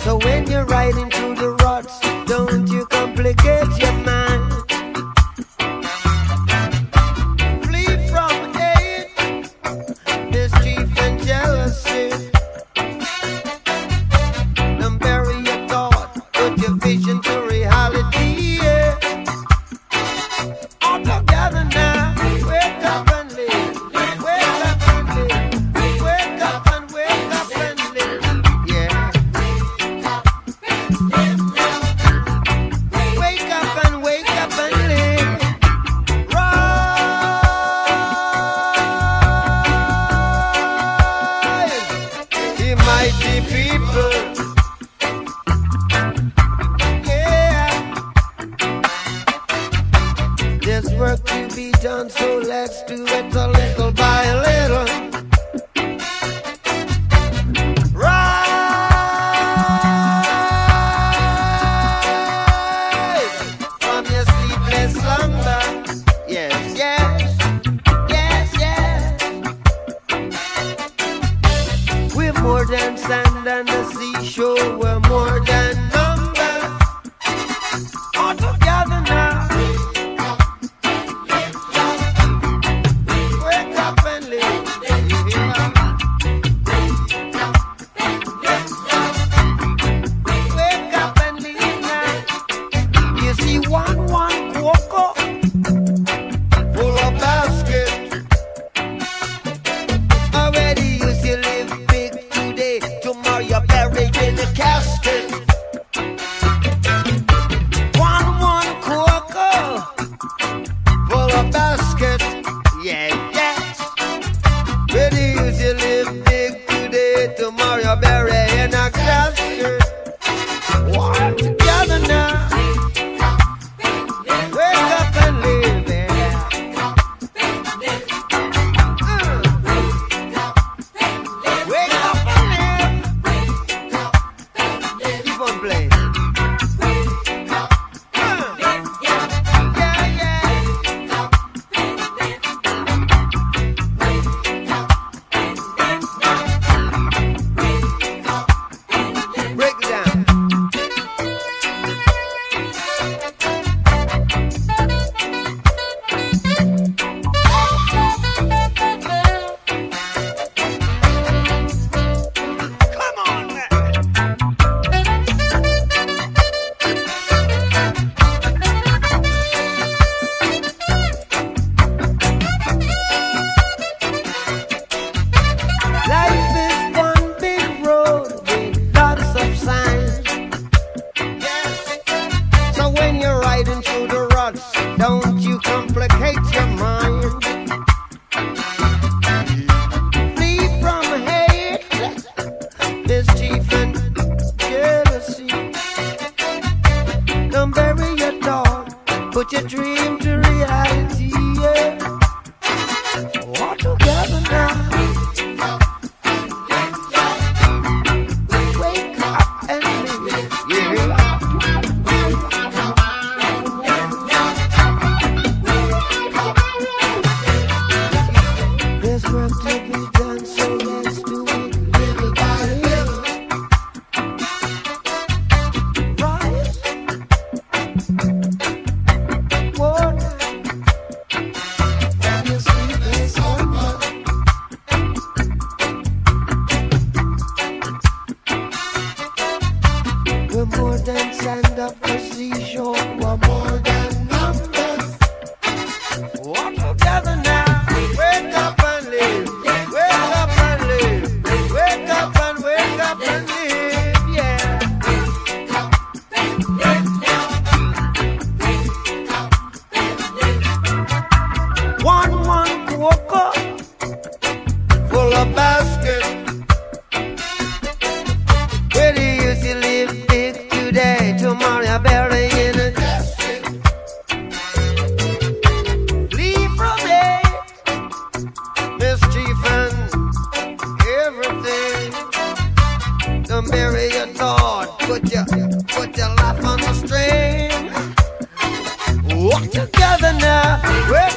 So when you're riding through the ruts, don't you complicate your mind. Flee from hate, mischief and jealousy. Don't bury your thought, put your vision to reality. Yeah. All together now, wake up and live. Wake up and live. Wake up and wake up and live. Yeah. Wake up and wake up and live. Rise, ye mighty people. Yeah. There's work to be done, so let's do it a little by little. Rise from your sleepless slumber. Yes, yes, yes, yes. We're more than sand and the seashore. We're more than numbers. All together now. Wake up and live. Wake up and live now. You see one cocoa full of basket. Already you still live big today. Tomorrow you're buried in a casket. One cocoa full of basket. Yeah, yes. Already you still live big today. Tomorrow you're buried in a casket. All together now. Wake up and live. Yeah. Wake up and live. Keep on playing. Yeah, yeah. Break it down. Come on now. Life is one big road with lots of signs. Yes. So when you're riding through the ruts, don't you complicate your mind. Flee from hate, mischief and jealousy. Don't bury your thought, put your dream to reality. Yeah. All together now. Wake up and live. Yeah. There's work to be done, so let's do it little by little. Rise. Water. From your sleepless slumber. We're more than sand of the seashore. We're more than numbers. All together now. Wake up and live. Wake up and live. Wake up and wake up and live. Yeah. One cocoa full of basket. Where do you still live big today? Tomorrow you're buried in a casket. Flee from it, mischief and everything. Don't bury your thought. Put your life on the string. Walk together now. Wake